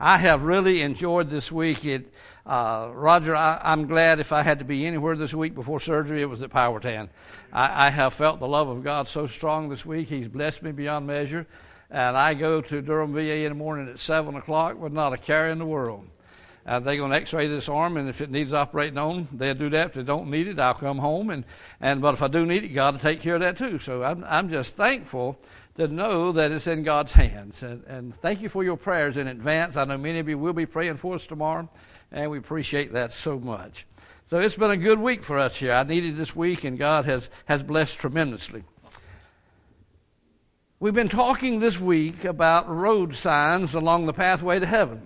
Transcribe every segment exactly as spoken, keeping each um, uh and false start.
I have really enjoyed this week. It, uh, Roger, I, I'm glad if I had to be anywhere this week before surgery, it was at Powhatan. I, I have felt the love of God so strong this week. He's blessed me beyond measure. And I go to Durham V A in the morning at seven o'clock with not a care in the world. Uh, they're going to x-ray this arm, and if it needs operating on, they'll do that. If they don't need it, I'll come home. And, and But if I do need it, God will take care of that too. So I'm, I'm just thankful to know that it's in God's hands. And, and thank you for your prayers in advance. I know many of you will be praying for us tomorrow, and we appreciate that so much. So it's been a good week for us here. I needed this week, and God has, has blessed tremendously. We've been talking this week about road signs along the pathway to heaven.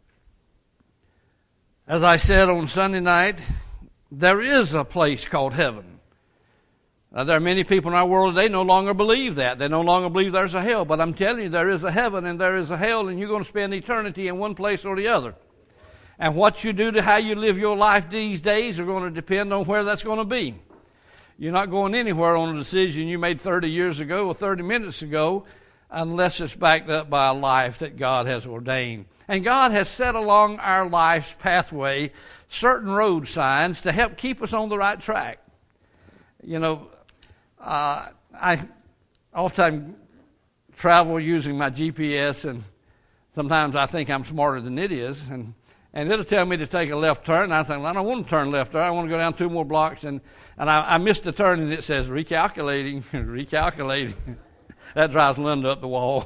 As I said on Sunday night, there is a place called heaven. Now, there are many people in our world, they no longer believe that. They no longer believe there's a hell. But I'm telling you, there is a heaven and there is a hell, and you're going to spend eternity in one place or the other. And what you do to how you live your life these days are going to depend on where that's going to be. You're not going anywhere on a decision you made thirty years ago or thirty minutes ago unless it's backed up by a life that God has ordained. And God has set along our life's pathway certain road signs to help keep us on the right track. You know, uh, I often travel using my G P S, and sometimes I think I'm smarter than it is. And, and it'll tell me to take a left turn. And I think, well, I don't want to turn left there. I want to go down two more blocks. And, and I, I missed the turn, and it says recalculating, recalculating. That drives Linda up the wall.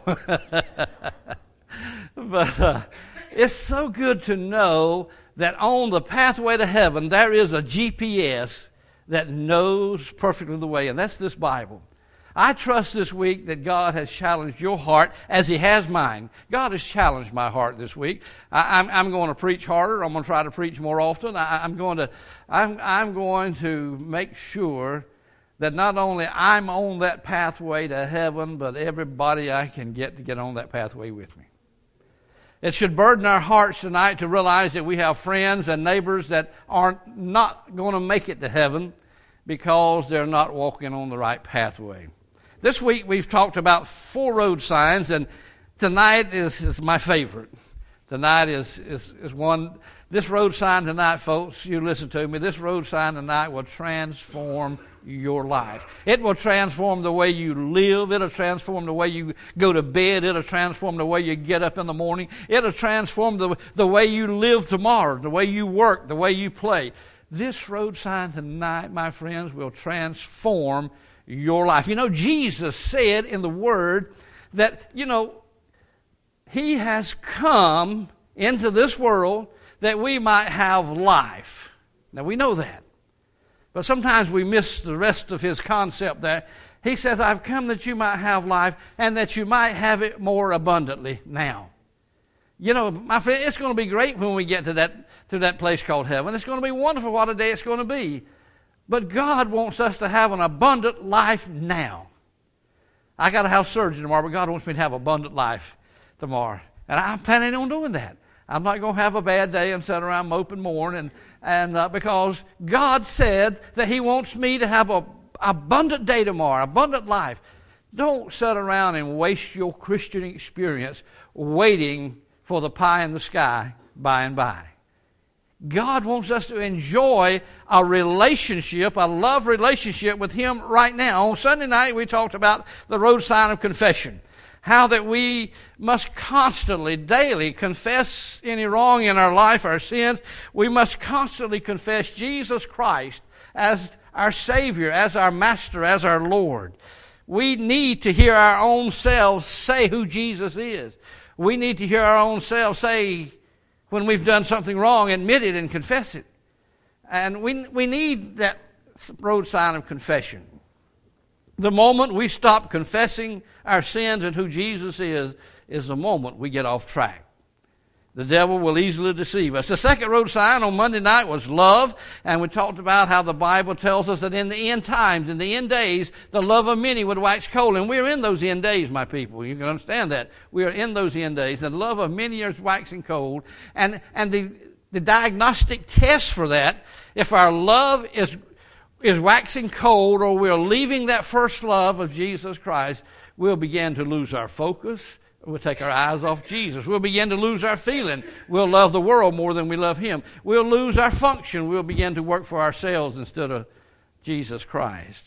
But uh, it's so good to know that on the pathway to heaven, there is a G P S that knows perfectly the way, and that's this Bible. I trust this week that God has challenged your heart as He has mine. God has challenged my heart this week. I, I'm, I'm going to preach harder. I'm going to try to preach more often. I, I'm going to, I'm, I'm going to make sure that not only I'm on that pathway to heaven, but everybody I can get to get on that pathway with me. It should burden our hearts tonight to realize that we have friends and neighbors that aren't not going to make it to heaven because they're not walking on the right pathway. This week we've talked about four road signs, and tonight is, is my favorite. Tonight is, is, is one, this road sign tonight, folks, you listen to me, this road sign tonight will transform your life. It will transform the way you live. It'll transform the way you go to bed. It'll transform the way you get up in the morning. It'll transform the, the way you live tomorrow, the way you work, the way you play. This road sign tonight, my friends, will transform your life. You know, Jesus said in the Word that, you know, He has come into this world that we might have life. Now, we know that. But sometimes we miss the rest of His concept there. He says, I've come that you might have life and that you might have it more abundantly now. You know, my friend, it's going to be great when we get to that, to that place called heaven. It's going to be wonderful what a day it's going to be. But God wants us to have an abundant life now. I got to have surgery tomorrow, but God wants me to have abundant life tomorrow. And I'm planning on doing that. I'm not going to have a bad day and sit around mope and mourn, and, and uh, because God said that He wants me to have an abundant day tomorrow, abundant life. Don't sit around and waste your Christian experience waiting for the pie in the sky by and by. God wants us to enjoy a relationship, a love relationship with Him right now. On Sunday night, we talked about the road sign of confession. How that we must constantly, daily confess any wrong in our life, our sins. We must constantly confess Jesus Christ as our Savior, as our Master, as our Lord. We need to hear our own selves say who Jesus is. We need to hear our own selves say when we've done something wrong, admit it and confess it. And we, we need that road sign of confession. The moment we stop confessing our sins and who Jesus is, is the moment we get off track. The devil will easily deceive us. The second road sign on Monday night was love, and we talked about how the Bible tells us that in the end times, in the end days, the love of many would wax cold. And we're in those end days, my people. You can understand that. We are in those end days. The love of many is waxing cold. And, and the, the diagnostic test for that, if our love is is waxing cold, or we're leaving that first love of Jesus Christ, we'll begin to lose our focus, We'll take our eyes off Jesus. We'll begin to lose our feeling. We'll love the world more than we love Him. We'll lose our function. We'll begin to work for ourselves instead of Jesus Christ.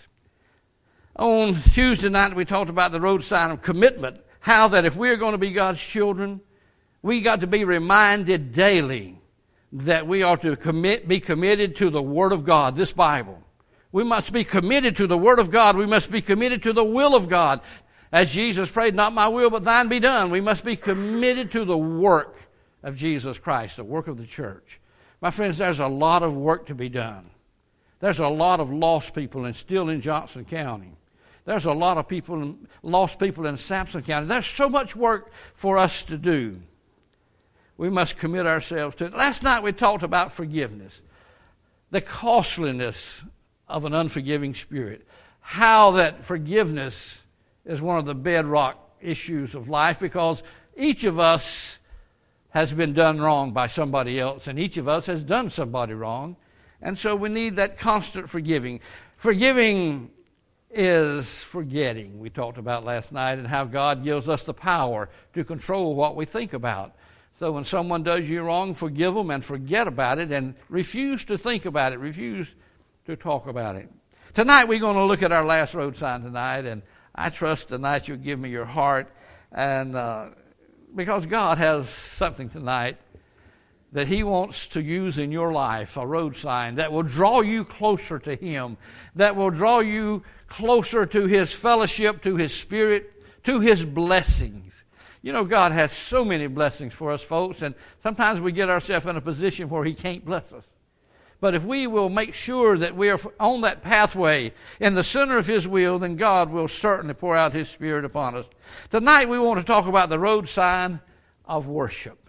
On Tuesday night, we talked about the road sign of commitment. How that if we're going to be God's children, we got to be reminded daily that we are to commit, be committed to the Word of God, this Bible. We must be committed to the Word of God. We must be committed to the will of God. As Jesus prayed, not my will, but thine be done. We must be committed to the work of Jesus Christ, the work of the church. My friends, there's a lot of work to be done. There's a lot of lost people and still in Johnson County. There's a lot of people, lost people in Sampson County. There's so much work for us to do. We must commit ourselves to it. Last night we talked about forgiveness, the costliness of an unforgiving spirit, how that forgiveness is one of the bedrock issues of life, because each of us has been done wrong by somebody else, and each of us has done somebody wrong. And so we need that constant forgiving. Forgiving is forgetting, we talked about last night, and how God gives us the power to control what we think about. So when someone does you wrong, forgive them and forget about it and refuse to think about it, refuse to talk about it. Tonight we're going to look at our last road sign tonight, and I trust tonight you'll give me your heart, and uh, because God has something tonight that He wants to use in your life, a road sign that will draw you closer to Him, that will draw you closer to His fellowship, to His Spirit, to His blessings. You know, God has so many blessings for us, folks, and sometimes we get ourselves in a position where He can't bless us. But if we will make sure that we are on that pathway in the center of His will, then God will certainly pour out His Spirit upon us. Tonight we want to talk about the road sign of worship.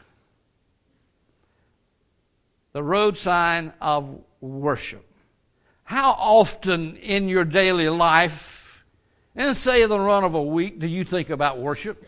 The road sign of worship. How often in your daily life, and say the run of a week, do you think about worship?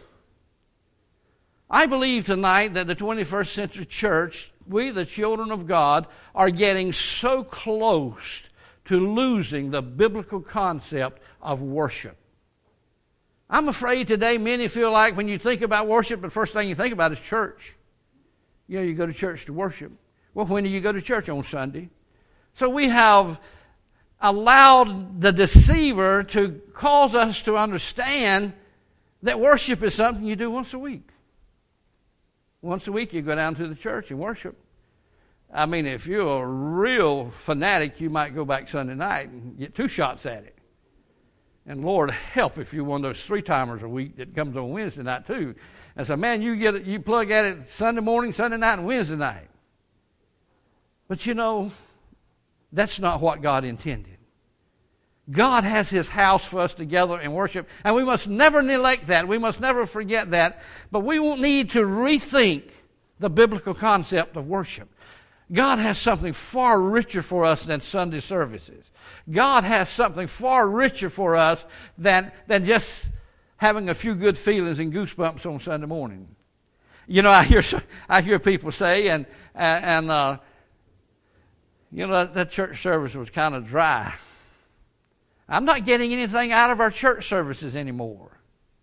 I believe tonight that the twenty-first century church, we, the children of God, are getting so close to losing the biblical concept of worship. I'm afraid today many feel like when you think about worship, the first thing you think about is church. You know, you go to church to worship. Well, when do you go to church? On Sunday. So we have allowed the deceiver to cause us to understand that worship is something you do once a week. Once a week you go down to the church and worship. I mean, if you're a real fanatic, you might go back Sunday night and get two shots at it. And Lord help if you're one of those three-timers a week that comes on Wednesday night too. And so, man, you get it, you plug at it Sunday morning, Sunday night, and Wednesday night. But you know, that's not what God intended. God has His house for us to gather and worship, and we must never neglect that. We must never forget that. But we won't need to rethink the biblical concept of worship. God has something far richer for us than Sunday services. God has something far richer for us than, than just having a few good feelings and goosebumps on Sunday morning. You know, I hear I hear people say, and and uh, you know, that, that church service was kind of dry. I'm not getting anything out of our church services anymore.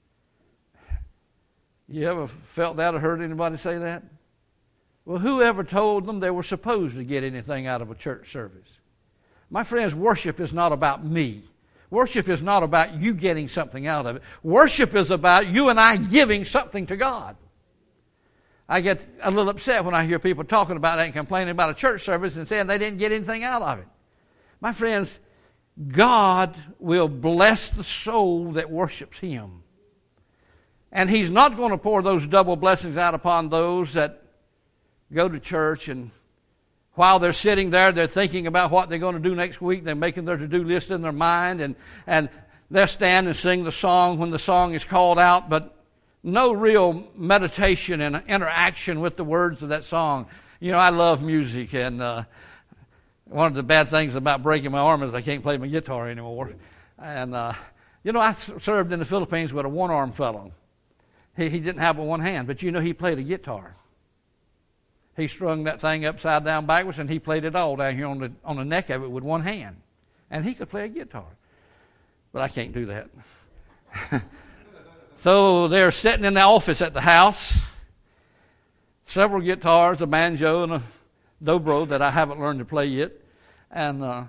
You ever felt that or heard anybody say that? Well, whoever told them they were supposed to get anything out of a church service? My friends, worship is not about me. Worship is not about you getting something out of it. Worship is about you and I giving something to God. I get a little upset when I hear people talking about that and complaining about a church service and saying they didn't get anything out of it. My friends, God will bless the soul that worships Him. And He's not going to pour those double blessings out upon those that go to church and while they're sitting there, they're thinking about what they're going to do next week. They're making their to-do list in their mind, and, and they'll stand and sing the song when the song is called out, but no real meditation and interaction with the words of that song. You know, I love music, and uh, one of the bad things about breaking my arm is I can't play my guitar anymore. And, uh, you know, I served in the Philippines with a one-armed fellow. He, he didn't have but one hand, but you know he played a guitar. He strung that thing upside down backwards, and he played it all down here on the on the neck of it with one hand. And he could play a guitar. But I can't do that. So they're sitting in the office at the house. Several guitars, a banjo, and a dobro that I haven't learned to play yet. And uh,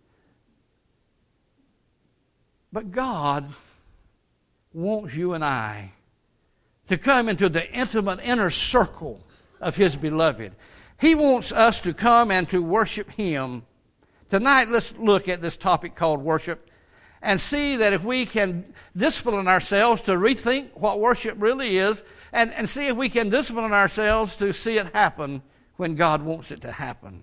but God wants you and I to come into the intimate inner circle of His beloved. He wants us to come and to worship Him. Tonight, let's look at this topic called worship and see that if we can discipline ourselves to rethink what worship really is, and, and see if we can discipline ourselves to see it happen when God wants it to happen.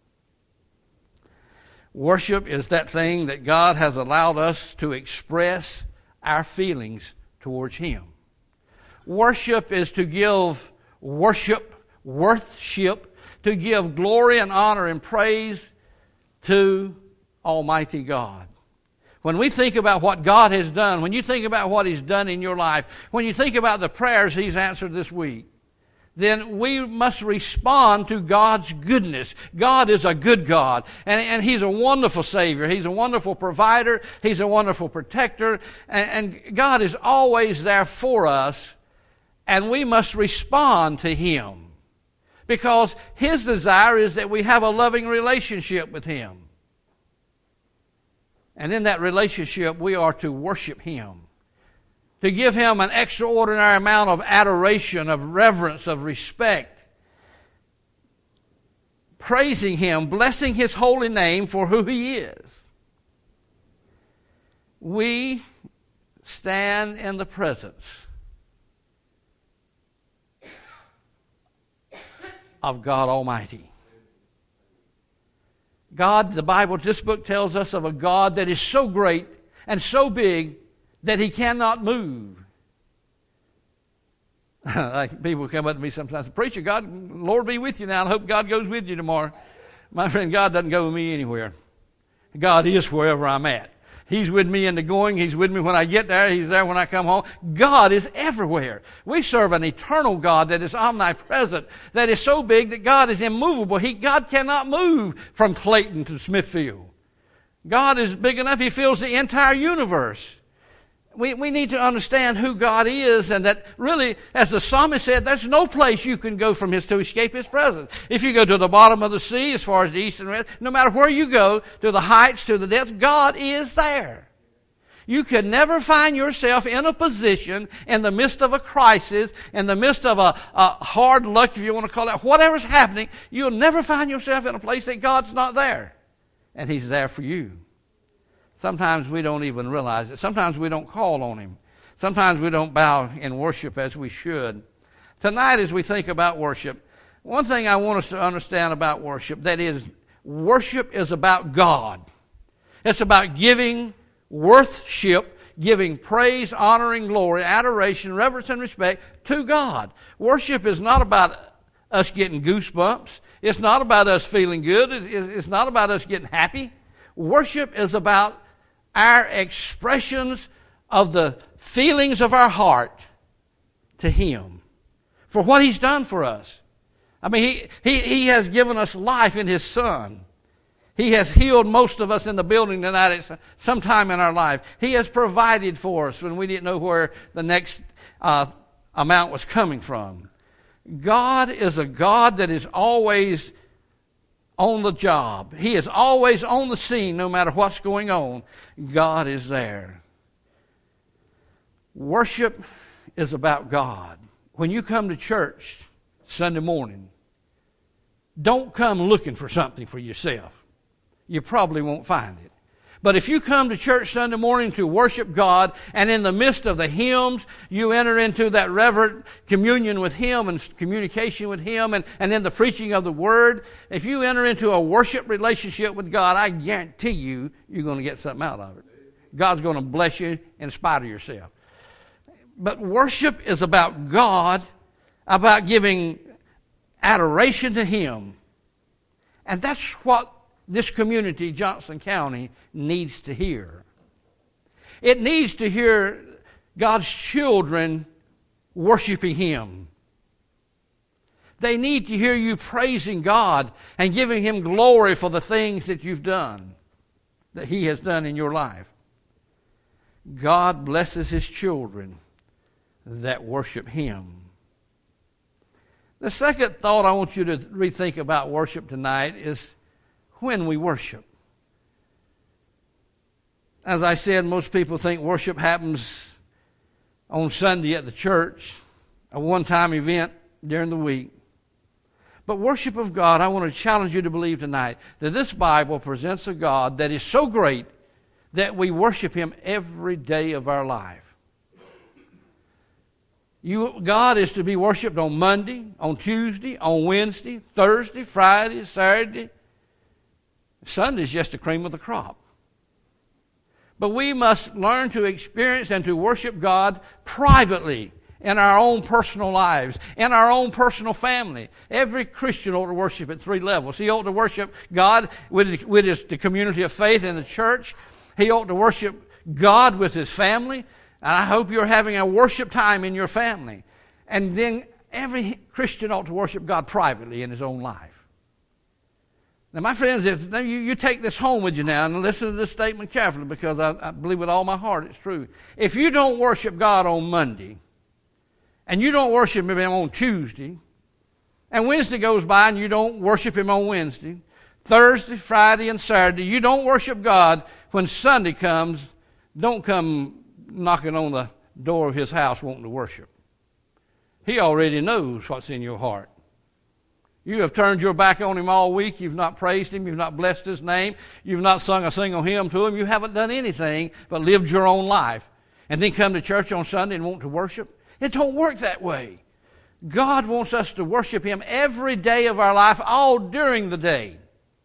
Worship is that thing that God has allowed us to express our feelings towards Him. Worship is to give worship, worship, to give glory and honor and praise to Almighty God. When we think about what God has done, when you think about what He's done in your life, when you think about the prayers He's answered this week, then we must respond to God's goodness. God is a good God, and, and He's a wonderful Savior. He's a wonderful provider. He's a wonderful protector, and, and God is always there for us, and we must respond to Him because His desire is that we have a loving relationship with Him. And in that relationship, we are to worship Him, to give Him an extraordinary amount of adoration, of reverence, of respect, praising Him, blessing His holy name for who He is. We stand in the presence of God Almighty. God, the Bible, this book tells us of a God that is so great and so big that He cannot move. Like people come up to me sometimes, preacher, God, Lord be with you now. I hope God goes with you tomorrow. My friend, God doesn't go with me anywhere. God is wherever I'm at. He's with me in the going. He's with me when I get there. He's there when I come home. God is everywhere. We serve an eternal God that is omnipresent, that is so big that God is immovable. He, God cannot move from Clayton to Smithfield. God is big enough. He fills the entire universe. We, we need to understand who God is, and that really, as the psalmist said, there's no place you can go from His to escape His presence. If you go to the bottom of the sea, as far as the east and west, no matter where you go, to the heights, to the depths, God is there. You could never find yourself in a position in the midst of a crisis, in the midst of a, a hard luck, if you want to call it, whatever's happening, you'll never find yourself in a place that God's not there. And He's there for you. Sometimes we don't even realize it. Sometimes we don't call on Him. Sometimes we don't bow in worship as we should. Tonight, as we think about worship, one thing I want us to understand about worship, that is, worship is about God. It's about giving worship, giving praise, honoring, glory, adoration, reverence, and respect to God. Worship is not about us getting goosebumps. It's not about us feeling good. It's not about us getting happy. Worship is about our expressions of the feelings of our heart to Him for what He's done for us. I mean, He, he, he has given us life in His Son. He has healed most of us in the building tonight at some time in our life. He has provided for us when we didn't know where the next uh, amount was coming from. God is a God that is always on the job. He is always on the scene no matter what's going on. God is there. Worship is about God. When you come to church Sunday morning, don't come looking for something for yourself. You probably won't find it. But if you come to church Sunday morning to worship God, and in the midst of the hymns, you enter into that reverent communion with Him and communication with Him, and, and in the preaching of the Word, if you enter into a worship relationship with God, I guarantee you, you're going to get something out of it. God's going to bless you in spite of yourself. But worship is about God, about giving adoration to Him. And that's what this community, Johnson County, needs to hear. It needs to hear God's children worshiping Him. They need to hear you praising God and giving Him glory for the things that you've done, that He has done in your life. God blesses His children that worship Him. The second thought I want you to rethink about worship tonight is when we worship. As I said, most people think worship happens on Sunday at the church, a one-time event during the week. But worship of God, I want to challenge you to believe tonight that this Bible presents a God that is so great that we worship Him every day of our life. You, God is to be worshiped on Monday, on Tuesday, on Wednesday, Thursday, Friday, Saturday. Sunday is just the cream of the crop. But we must learn to experience and to worship God privately in our own personal lives, in our own personal family. Every Christian ought to worship at three levels. He ought to worship God with, with his, the community of faith in the church. He ought to worship God with his family. And I hope you're having a worship time in your family. And then every Christian ought to worship God privately in his own life. Now, my friends, if you, you take this home with you now and listen to this statement carefully, because I, I believe with all my heart it's true. If you don't worship God on Monday, and you don't worship Him on Tuesday, and Wednesday goes by and you don't worship Him on Wednesday, Thursday, Friday, and Saturday, you don't worship God, when Sunday comes, don't come knocking on the door of His house wanting to worship. He already knows what's in your heart. You have turned your back on Him all week. You've not praised Him. You've not blessed His name. You've not sung a single hymn to Him. You haven't done anything but lived your own life. And then come to church on Sunday and want to worship. It don't work that way. God wants us to worship Him every day of our life, all during the day.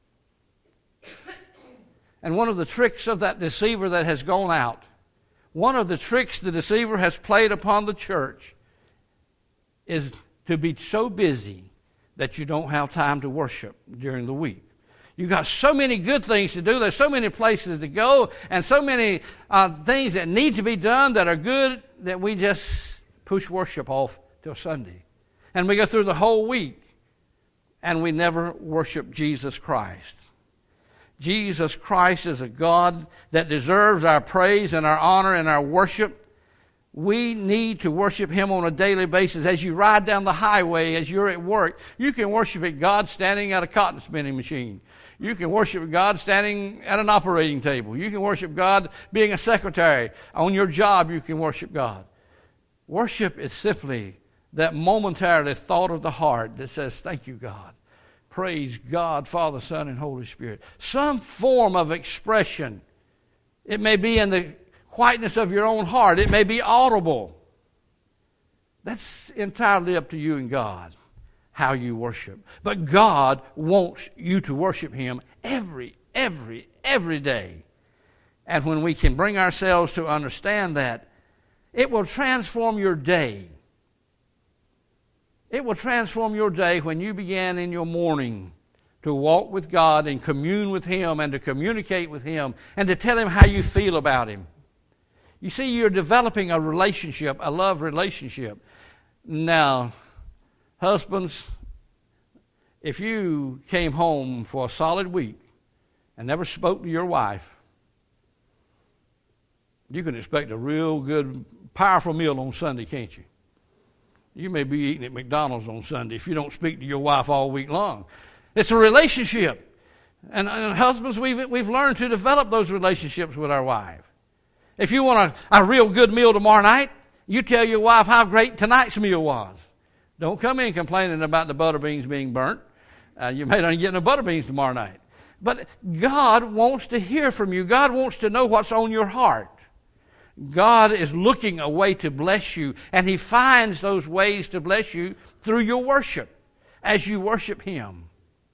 And one of the tricks of that deceiver that has gone out, one of the tricks the deceiver has played upon the church is to be so busy that you don't have time to worship during the week. You've got so many good things to do. There's so many places to go and so many uh, things that need to be done that are good that we just push worship off till Sunday. And we go through the whole week and we never worship Jesus Christ. Jesus Christ is a God that deserves our praise and our honor and our worship. We need to worship Him on a daily basis. As you ride down the highway, as you're at work, you can worship God standing at a cotton spinning machine. You can worship God standing at an operating table. You can worship God being a secretary. On your job, you can worship God. Worship is simply that momentarily thought of the heart that says, thank you, God. Praise God, Father, Son, and Holy Spirit. Some form of expression. It may be in the quietness of your own heart. It may be audible. That's entirely up to you and God, how you worship. But God wants you to worship Him every, every, every day. And when we can bring ourselves to understand that, it will transform your day. It will transform your day when you begin in your morning to walk with God and commune with Him and to communicate with Him and to tell Him how you feel about Him. You see, you're developing a relationship, a love relationship. Now, husbands, if you came home for a solid week and never spoke to your wife, you can expect a real good, powerful meal on Sunday, can't you? You may be eating at McDonald's on Sunday if you don't speak to your wife all week long. It's a relationship. And, and husbands, we've, we've learned to develop those relationships with our wife. If you want a, a real good meal tomorrow night, you tell your wife how great tonight's meal was. Don't come in complaining about the butter beans being burnt. Uh, you may not get no butter beans tomorrow night. But God wants to hear from you. God wants to know what's on your heart. God is looking a way to bless you, and He finds those ways to bless you through your worship, as you worship Him.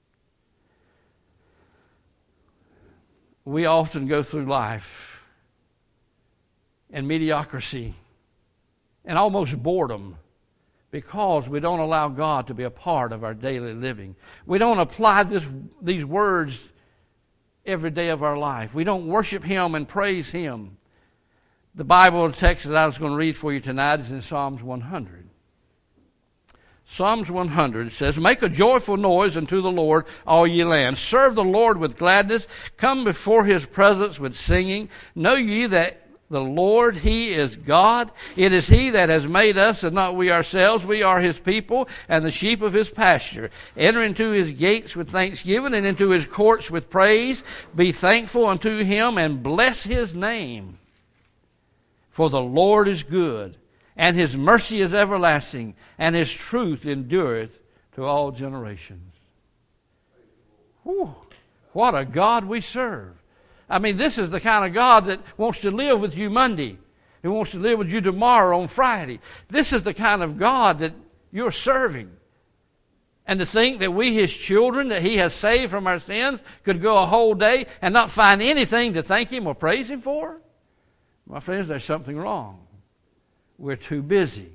We often go through life in mediocrity and almost boredom because we don't allow God to be a part of our daily living. We don't apply this, these words every day of our life. We don't worship Him and praise Him. The Bible text that I was going to read for you tonight is in Psalms one hundred. Psalms one hundred says, "Make a joyful noise unto the Lord, all ye lands. Serve the Lord with gladness. Come before His presence with singing. Know ye that The Lord, He is God. It is He that has made us and not we ourselves. We are His people and the sheep of His pasture. Enter into His gates with thanksgiving and into His courts with praise. Be thankful unto Him and bless His name. For the Lord is good, and His mercy is everlasting, and His truth endureth to all generations. Whew, what a God we serve. I mean, this is the kind of God that wants to live with you Monday. He wants to live with you tomorrow on Friday. This is the kind of God that you're serving. And to think that we, His children, that He has saved from our sins, could go a whole day and not find anything to thank Him or praise Him for? My friends, there's something wrong. We're too busy.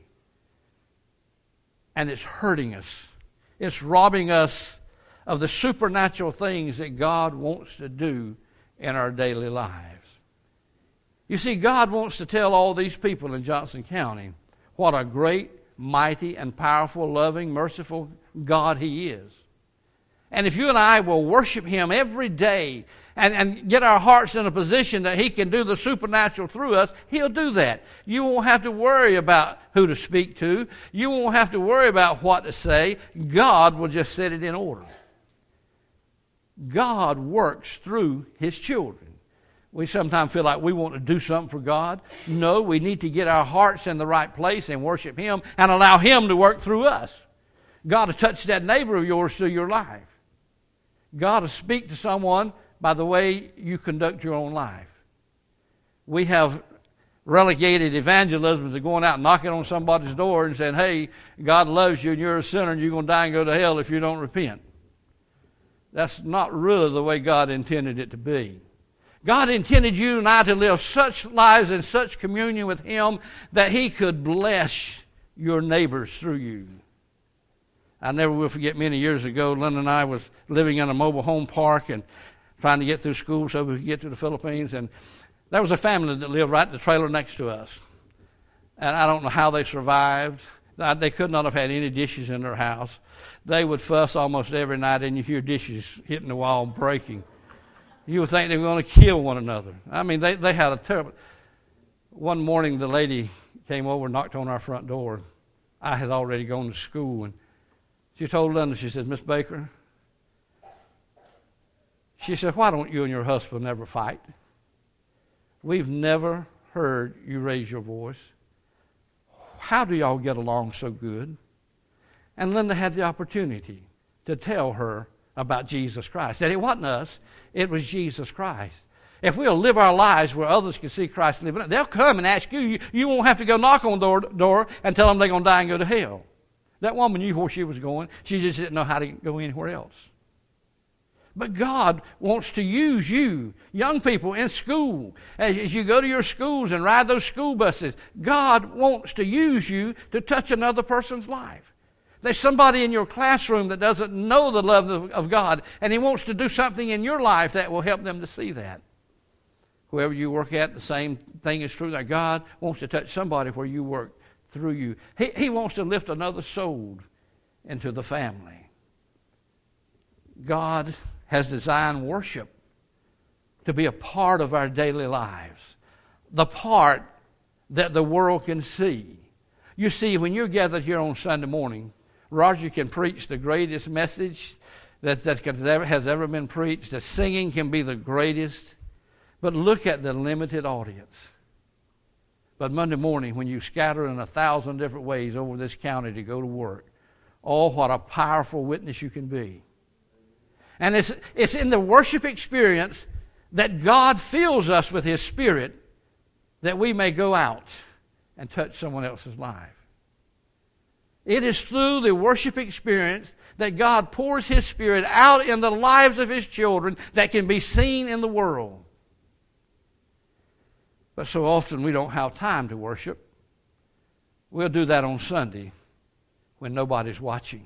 And it's hurting us. It's robbing us of the supernatural things that God wants to do in our daily lives. You see, God wants to tell all these people in Johnson County what a great, mighty, and powerful, loving, merciful God He is. And if you and I will worship Him every day and, and get our hearts in a position that He can do the supernatural through us, He'll do that. You won't have to worry about who to speak to. You won't have to worry about what to say. God will just set it in order. God works through His children. We sometimes feel like we want to do something for God. No, we need to get our hearts in the right place and worship Him and allow Him to work through us. God will touch that neighbor of yours through your life. God will speak to someone by the way you conduct your own life. We have relegated evangelism to going out and knocking on somebody's door and saying, hey, God loves you and you're a sinner and you're going to die and go to hell if you don't repent. That's not really the way God intended it to be. God intended you and I to live such lives in such communion with Him that He could bless your neighbors through you. I never will forget many years ago, Linda and I was living in a mobile home park and trying to get through school so we could get to the Philippines. And there was a family that lived right in the trailer next to us. And I don't know how they survived. They could not have had any dishes in their house. They would fuss almost every night, and you hear dishes hitting the wall and breaking. You would think they were going to kill one another. I mean, they, they had a terrible... One morning, the lady came over and knocked on our front door. I had already gone to school, and she told Linda, she said, Miss Baker, she said, why don't you and your husband never fight? We've never heard you raise your voice. How do y'all get along so good? And Linda had the opportunity to tell her about Jesus Christ. That it wasn't us, it was Jesus Christ. If we'll live our lives where others can see Christ living, they'll come and ask you. You, you won't have to go knock on the door, door and tell them they're going to die and go to hell. That woman knew where she was going. She just didn't know how to go anywhere else. But God wants to use you, young people in school, as, as you go to your schools and ride those school buses. God wants to use you to touch another person's life. There's somebody in your classroom that doesn't know the love of, of God, and He wants to do something in your life that will help them to see that. Whoever you work at, the same thing is true. That God wants to touch somebody where you work through you. He, he wants to lift another soul into the family. God has designed worship to be a part of our daily lives, the part that the world can see. You see, when you're gathered here on Sunday morning, Roger can preach the greatest message that, that has ever been preached. The singing can be the greatest. But look at the limited audience. But Monday morning, when you scatter in a thousand different ways over this county to go to work, oh, what a powerful witness you can be. And it's, it's in the worship experience that God fills us with His Spirit that we may go out and touch someone else's life. It is through the worship experience that God pours His Spirit out in the lives of His children that can be seen in the world. But so often we don't have time to worship. We'll do that on Sunday when nobody's watching.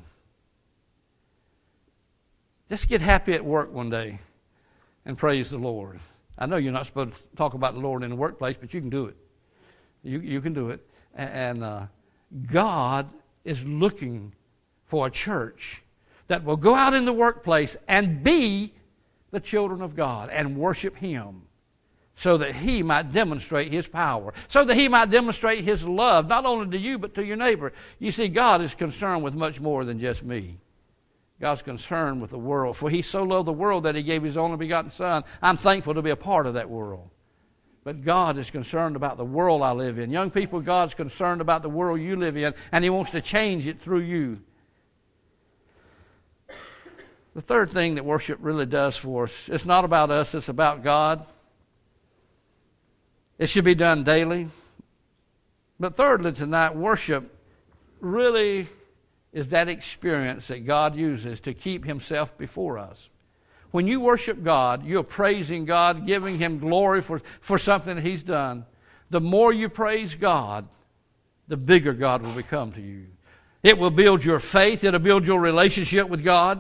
Just get happy at work one day and praise the Lord. I know you're not supposed to talk about the Lord in the workplace, but you can do it. You, you can do it. And uh, God is looking for a church that will go out in the workplace and be the children of God and worship Him so that he might demonstrate his power, so that he might demonstrate his love, not only to you, but to your neighbor. You see, God is concerned with much more than just me. God's concerned with the world. For he so loved the world that he gave his only begotten Son. I'm thankful to be a part of that world. But God is concerned about the world I live in. Young people, God's concerned about the world you live in, and he wants to change it through you. The third thing that worship really does for us, it's not about us, it's about God. It should be done daily. But thirdly tonight, worship really is that experience that God uses to keep himself before us. When you worship God, you're praising God, giving him glory for, for something that he's done. The more you praise God, the bigger God will become to you. It will build your faith. It'll build your relationship with God.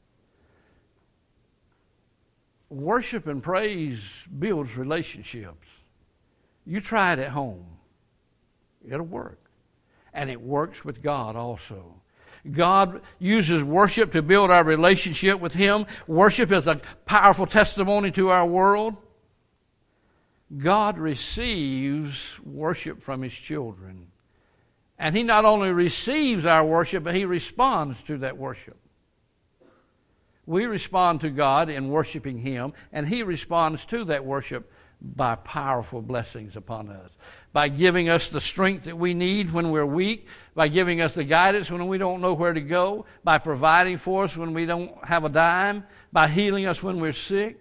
Worship and praise builds relationships. You try it at home. It'll work. And it works with God also. God uses worship to build our relationship with him. Worship is a powerful testimony to our world. God receives worship from his children. And he not only receives our worship, but he responds to that worship. We respond to God in worshiping him, and he responds to that worship by powerful blessings upon us, by giving us the strength that we need when we're weak, by giving us the guidance when we don't know where to go, by providing for us when we don't have a dime, by healing us when we're sick.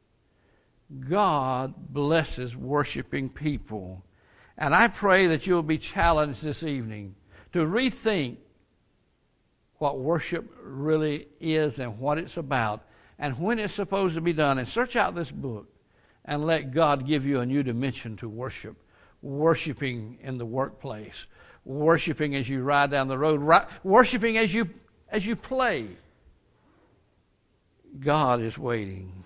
God blesses worshiping people. And I pray that you'll be challenged this evening to rethink what worship really is and what it's about and when it's supposed to be done. And search out this book and let God give you a new dimension to worship. Worshiping in the workplace. Worshiping as you ride down the road. Worshiping as you, as you play. God is waiting.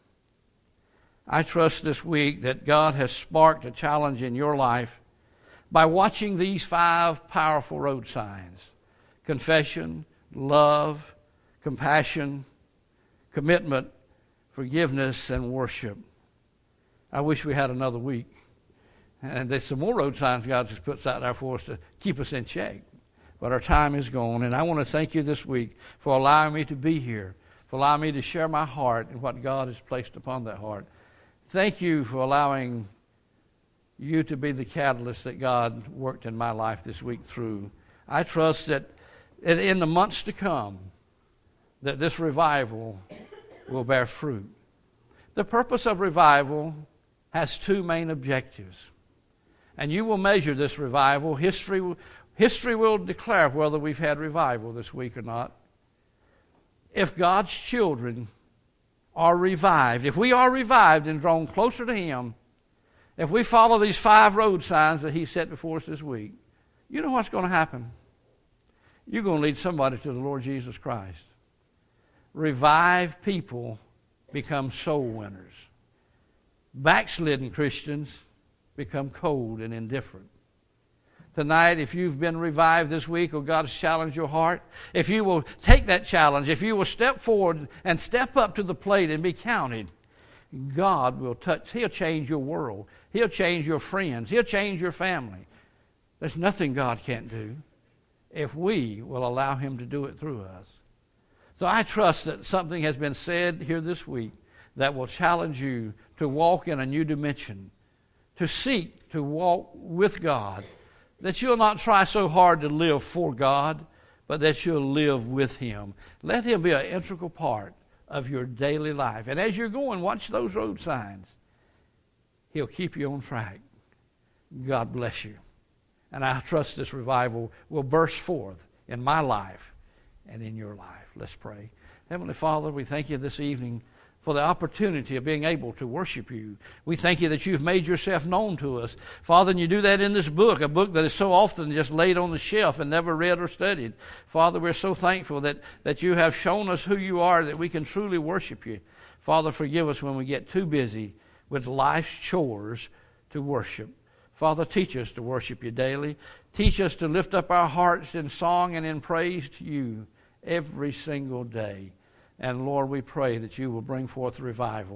I trust this week that God has sparked a challenge in your life by watching these five powerful road signs. Confession, love, compassion, commitment, forgiveness, and worship. I wish we had another week. And there's some more road signs God just puts out there for us to keep us in check. But our time is gone. And I want to thank you this week for allowing me to be here, for allowing me to share my heart and what God has placed upon that heart. Thank you for allowing you to be the catalyst that God worked in my life this week through. I trust that in the months to come, that this revival will bear fruit. The purpose of revival has two main objectives. And you will measure this revival. History, history will declare whether we've had revival this week or not. If God's children are revived, if we are revived and drawn closer to him, if we follow these five road signs that he set before us this week, you know what's going to happen? You're going to lead somebody to the Lord Jesus Christ. Revived people become soul winners. Backslidden Christians become cold and indifferent. Tonight, if you've been revived this week or God has challenged your heart, if you will take that challenge, if you will step forward and step up to the plate and be counted, God will touch. He'll change your world. He'll change your friends. He'll change your family. There's nothing God can't do if we will allow him to do it through us. So I trust that something has been said here this week that will challenge you to walk in a new dimension, to seek to walk with God, that you'll not try so hard to live for God, but that you'll live with him. Let him be an integral part of your daily life. And as you're going, watch those road signs. He'll keep you on track. God bless you. And I trust this revival will burst forth in my life and in your life. Let's pray. Heavenly Father, we thank you this evening for the opportunity of being able to worship you. We thank you that you've made yourself known to us. Father, and you do that in this book, a book that is so often just laid on the shelf and never read or studied. Father, we're so thankful that, that you have shown us who you are, that we can truly worship you. Father, forgive us when we get too busy with life's chores to worship. Father, teach us to worship you daily. Teach us to lift up our hearts in song and in praise to you every single day. And Lord, we pray that you will bring forth revival. Lord,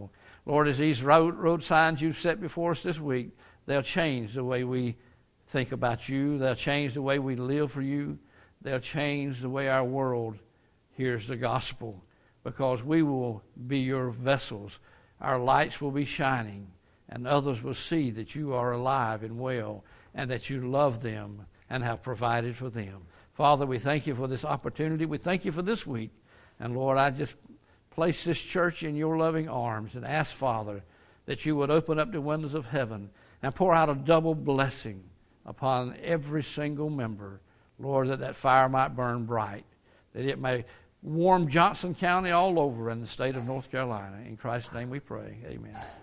Lord, as these road, road signs you've set before us this week, they'll change the way we think about you. They'll change the way we live for you. They'll change the way our world hears the gospel, because we will be your vessels. Our lights will be shining, and others will see that you are alive and well, and that you love them and have provided for them. Father, we thank you for this opportunity. We thank you for this week. And Lord, I just place this church in your loving arms and ask, Father, that you would open up the windows of heaven and pour out a double blessing upon every single member. Lord, that that fire might burn bright, that it may warm Johnson County all over in the state of North Carolina. In Christ's name we pray. Amen.